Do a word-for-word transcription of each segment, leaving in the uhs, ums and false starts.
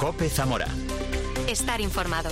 COPE Zamora. Estar informado.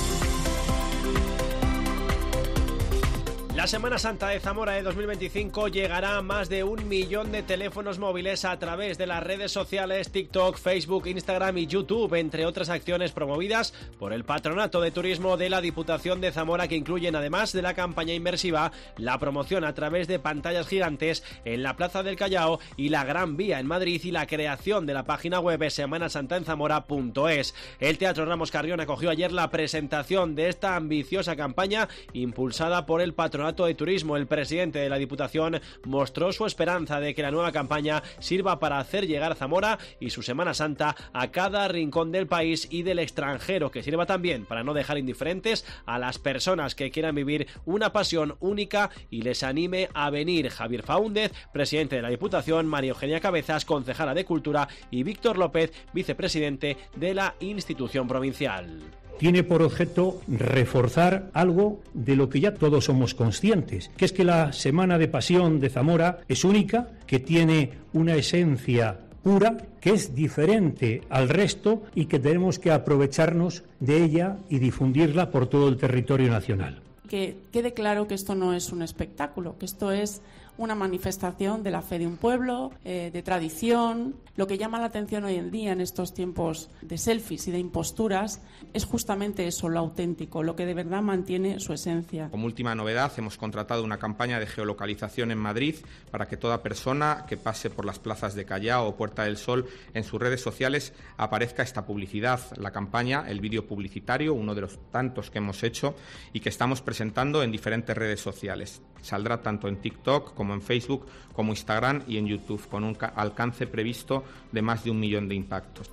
La Semana Santa de Zamora de dos mil veinticinco llegará a más de un millón de teléfonos móviles a través de las redes sociales TikTok, Facebook, Instagram y YouTube, entre otras acciones promovidas por el Patronato de Turismo de la Diputación de Zamora, que incluyen, además de la campaña inmersiva, la promoción a través de pantallas gigantes en la Plaza del Callao y la Gran Vía en Madrid, y la creación de la página web semana santa en zamora punto es. El Teatro Ramos Carrión acogió ayer la presentación de esta ambiciosa campaña impulsada por el Patronato de Turismo. El presidente de la Diputación mostró su esperanza de que la nueva campaña sirva para hacer llegar Zamora y su Semana Santa a cada rincón del país y del extranjero, que sirva también para no dejar indiferentes a las personas que quieran vivir una pasión única y les anime a venir. Javier Faúndez, presidente de la Diputación, María Eugenia Cabezas, concejala de Cultura, y Víctor López, vicepresidente de la institución provincial. Tiene por objeto reforzar algo de lo que ya todos somos conscientes, que es que la Semana de Pasión de Zamora es única, que tiene una esencia pura, que es diferente al resto y que tenemos que aprovecharnos de ella y difundirla por todo el territorio nacional. Que quede claro que esto no es un espectáculo, que esto es una manifestación de la fe de un pueblo, eh, de tradición. Lo que llama la atención hoy en día en estos tiempos de selfies y de imposturas es justamente eso, lo auténtico, lo que de verdad mantiene su esencia. Como última novedad, hemos contratado una campaña de geolocalización en Madrid para que toda persona que pase por las plazas de Callao o Puerta del Sol, en sus redes sociales aparezca esta publicidad. La campaña, el vídeo publicitario, uno de los tantos que hemos hecho y que estamos presentando en diferentes redes sociales. Saldrá tanto en TikTok como en Facebook, como Instagram y en YouTube, con un alcance previsto de más de un millón de impactos.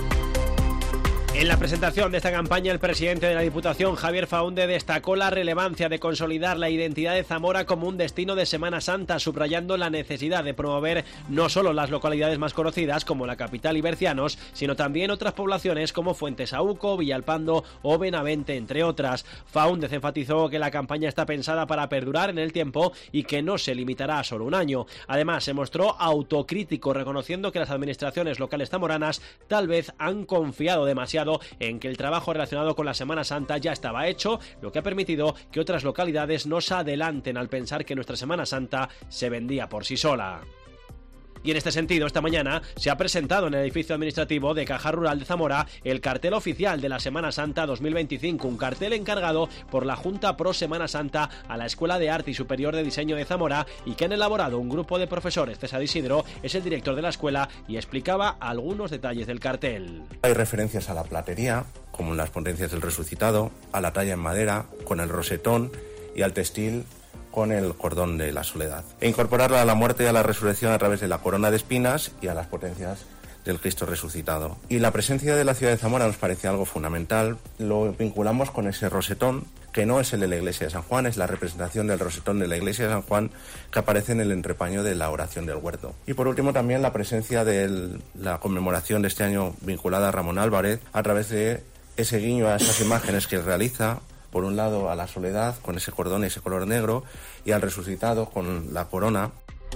En la presentación de esta campaña, el presidente de la Diputación, Javier Faúndez, destacó la relevancia de consolidar la identidad de Zamora como un destino de Semana Santa, subrayando la necesidad de promover no solo las localidades más conocidas como la capital y Bercianos, sino también otras poblaciones como Fuentesauco, Villalpando o Benavente, entre otras. Faúndez enfatizó que la campaña está pensada para perdurar en el tiempo y que no se limitará a solo un año. Además, se mostró autocrítico, reconociendo que las administraciones locales zamoranas tal vez han confiado demasiado en que el trabajo relacionado con la Semana Santa ya estaba hecho, lo que ha permitido que otras localidades no se adelanten al pensar que nuestra Semana Santa se vendía por sí sola. Y en este sentido, esta mañana se ha presentado en el edificio administrativo de Caja Rural de Zamora el cartel oficial de la Semana Santa dos mil veinticinco, un cartel encargado por la Junta Pro Semana Santa a la Escuela de Arte y Superior de Diseño de Zamora, y que han elaborado un grupo de profesores. César Isidro es el director de la escuela y explicaba algunos detalles del cartel. Hay referencias a la platería, como en las potencias del resucitado, a la talla en madera, con el rosetón, y al textil, con el cordón de la soledad, e incorporarla a la muerte y a la resurrección a través de la corona de espinas y a las potencias del Cristo resucitado. Y la presencia de la ciudad de Zamora nos parece algo fundamental. Lo vinculamos con ese rosetón, que no es el de la iglesia de San Juan, es la representación del rosetón de la iglesia de San Juan que aparece en el entrepaño de la oración del huerto. Y por último también la presencia de la conmemoración de este año vinculada a Ramón Álvarez, a través de ese guiño a esas imágenes que realiza, por un lado a la soledad con ese cordón y ese color negro, y al resucitado con la corona.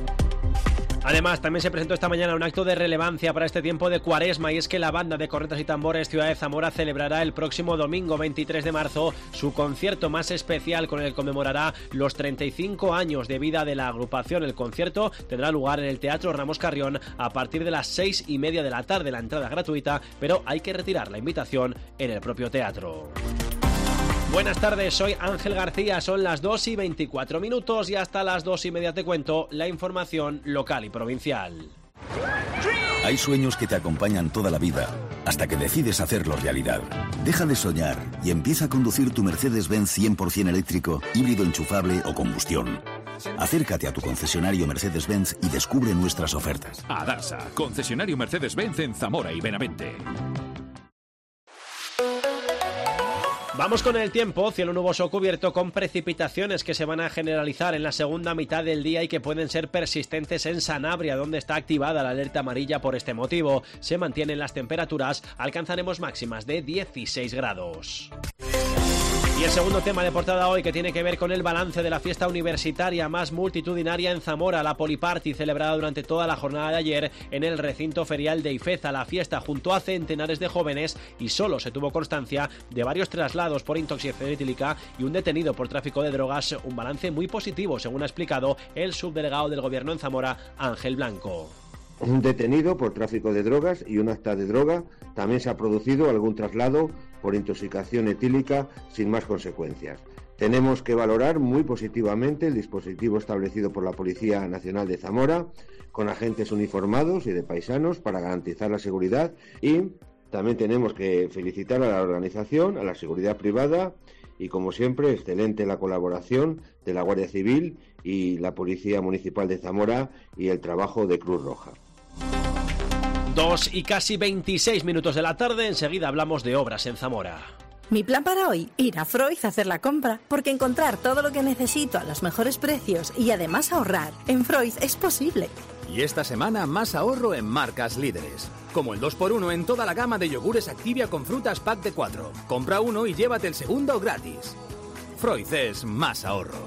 Además, también se presentó esta mañana un acto de relevancia para este tiempo de Cuaresma, y es que la banda de cornetas y tambores Ciudad de Zamora celebrará el próximo domingo veintitrés de marzo su concierto más especial, con el que conmemorará los treinta y cinco años de vida de la agrupación. El concierto tendrá lugar en el Teatro Ramos Carrión a partir de las seis y media de la tarde. La entrada gratuita, pero hay que retirar la invitación en el propio teatro. Buenas tardes, soy Ángel García, son las dos y veinticuatro minutos y hasta las dos y media te cuento la información local y provincial. Hay sueños que te acompañan toda la vida, hasta que decides hacerlos realidad. Deja de soñar y empieza a conducir tu Mercedes-Benz cien por ciento eléctrico, híbrido enchufable o combustión. Acércate a tu concesionario Mercedes-Benz y descubre nuestras ofertas. Adarsa, concesionario Mercedes-Benz en Zamora y Benavente. Vamos con el tiempo. Cielo nuboso cubierto con precipitaciones que se van a generalizar en la segunda mitad del día y que pueden ser persistentes en Sanabria, donde está activada la alerta amarilla por este motivo. Se mantienen las temperaturas, alcanzaremos máximas de dieciséis grados. Y el segundo tema de portada hoy, que tiene que ver con el balance de la fiesta universitaria más multitudinaria en Zamora, la Poliparty, celebrada durante toda la jornada de ayer en el recinto ferial de Ifeza. La fiesta juntó a centenares de jóvenes y solo se tuvo constancia de varios traslados por intoxicación etílica y un detenido por tráfico de drogas. Un balance muy positivo, según ha explicado el subdelegado del Gobierno en Zamora, Ángel Blanco. Un detenido por tráfico de drogas y un acta de droga. También se ha producido algún traslado por intoxicación etílica sin más consecuencias. Tenemos que valorar muy positivamente el dispositivo establecido por la Policía Nacional de Zamora, con agentes uniformados y de paisanos para garantizar la seguridad, y también tenemos que felicitar a la organización, a la seguridad privada y, como siempre, excelente la colaboración de la Guardia Civil y la Policía Municipal de Zamora y el trabajo de Cruz Roja. Dos y casi veintiséis minutos de la tarde, enseguida hablamos de obras en Zamora. Mi plan para hoy, ir a Freud a hacer la compra, porque encontrar todo lo que necesito a los mejores precios y además ahorrar en Freud es posible. Y esta semana más ahorro en marcas líderes, como el dos por uno en toda la gama de yogures Activia con frutas pack de cuatro. Compra uno y llévate el segundo gratis. Freud es más ahorro.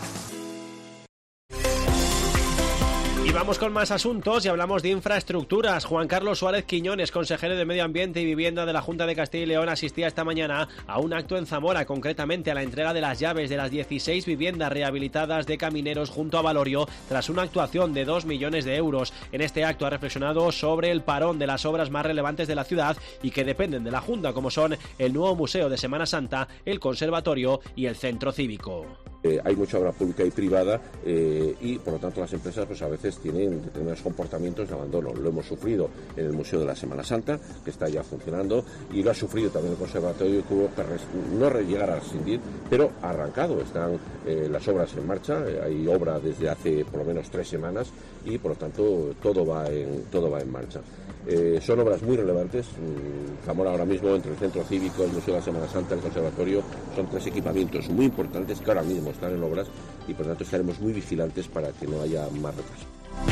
Y vamos con más asuntos y hablamos de infraestructuras. Juan Carlos Suárez Quiñones, consejero de Medio Ambiente y Vivienda de la Junta de Castilla y León, asistía esta mañana a un acto en Zamora, concretamente a la entrega de las llaves de las dieciséis viviendas rehabilitadas de Camineros junto a Valorio, tras una actuación de dos millones de euros. En este acto ha reflexionado sobre el parón de las obras más relevantes de la ciudad y que dependen de la Junta, como son el nuevo Museo de Semana Santa, el Conservatorio y el Centro Cívico. Eh, hay mucha obra pública y privada eh, y por lo tanto las empresas pues a veces tienen determinados comportamientos de abandono. Lo hemos sufrido en el Museo de la Semana Santa, que está ya funcionando, y lo ha sufrido también el Conservatorio, que hubo que no llegar a rescindir, pero ha arrancado. Están eh, las obras en marcha, eh, hay obra desde hace por lo menos tres semanas y por lo tanto todo va en, todo va en marcha. Eh, son obras muy relevantes. Zamora ahora mismo, entre el Centro Cívico, el Museo de la Semana Santa, el Conservatorio, son tres equipamientos muy importantes que ahora mismo están en obras y por lo tanto estaremos muy vigilantes para que no haya más retraso.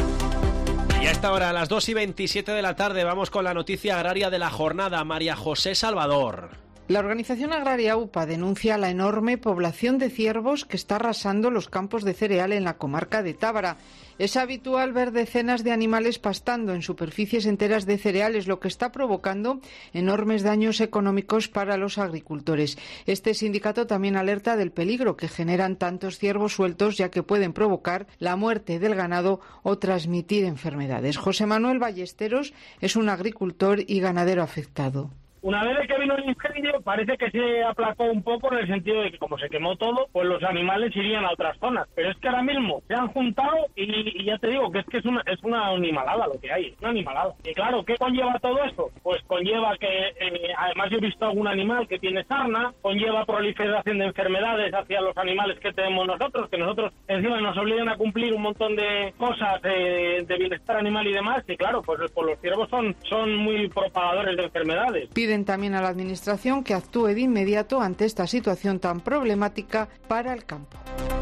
Y a esta hora, a las dos y veintisiete de la tarde, vamos con la noticia agraria de la jornada. María José Salvador. La organización agraria U P A denuncia la enorme población de ciervos que está arrasando los campos de cereal en la comarca de Tábara. Es habitual ver decenas de animales pastando en superficies enteras de cereales, lo que está provocando enormes daños económicos para los agricultores. Este sindicato también alerta del peligro que generan tantos ciervos sueltos, ya que pueden provocar la muerte del ganado o transmitir enfermedades. José Manuel Ballesteros es un agricultor y ganadero afectado. Una vez que vino el incendio, parece que se aplacó un poco en el sentido de que como se quemó todo, pues los animales irían a otras zonas. Pero es que ahora mismo se han juntado y, y ya te digo que es que es una, es una animalada lo que hay, una animalada. Y claro, ¿qué conlleva todo esto? Pues conlleva que, eh, además yo he visto algún animal que tiene sarna, conlleva proliferación de enfermedades hacia los animales que tenemos nosotros, que nosotros encima nos obligan a cumplir un montón de cosas eh, de bienestar animal y demás, y claro, pues, pues los ciervos son, son muy propagadores de enfermedades. Piden también a la Administración que actúe de inmediato ante esta situación tan problemática para el campo.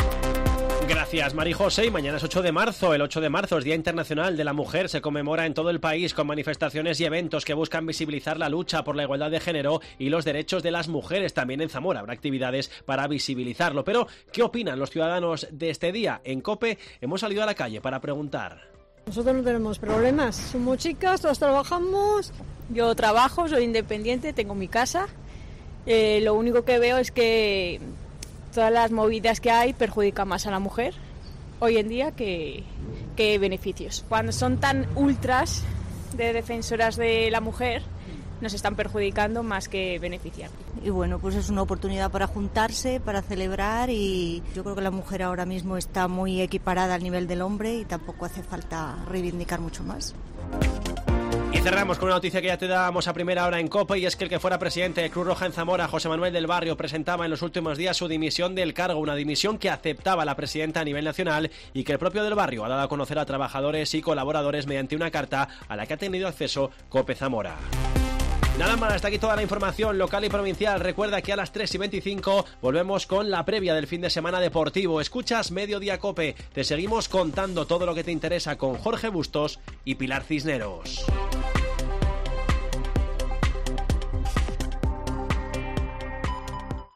Gracias, Mari José. Y mañana es ocho de marzo. El ocho de marzo es Día Internacional de la Mujer. Se conmemora en todo el país con manifestaciones y eventos que buscan visibilizar la lucha por la igualdad de género y los derechos de las mujeres. También en Zamora habrá actividades para visibilizarlo. Pero, ¿qué opinan los ciudadanos de este día? En COPE hemos salido a la calle para preguntar. Nosotros no tenemos problemas, somos chicas, todas trabajamos. Yo trabajo, soy independiente, tengo mi casa. Eh, lo único que veo es que todas las movidas que hay perjudican más a la mujer hoy en día que, que beneficios. Cuando son tan ultras de defensoras de la mujer, nos están perjudicando más que beneficiar. Y bueno, pues es una oportunidad para juntarse, para celebrar, y yo creo que la mujer ahora mismo está muy equiparada al nivel del hombre y tampoco hace falta reivindicar mucho más. Y cerramos con una noticia que ya te dábamos a primera hora en COPE, y es que el que fuera presidente de Cruz Roja en Zamora, José Manuel del Barrio, presentaba en los últimos días su dimisión del cargo, una dimisión que aceptaba la presidenta a nivel nacional y que el propio del Barrio ha dado a conocer a trabajadores y colaboradores mediante una carta a la que ha tenido acceso COPE Zamora. Nada más, hasta aquí toda la información local y provincial. Recuerda que a las tres y veinticinco volvemos con la previa del fin de semana deportivo. Escuchas Mediodía COPE. Te seguimos contando todo lo que te interesa con Jorge Bustos y Pilar Cisneros.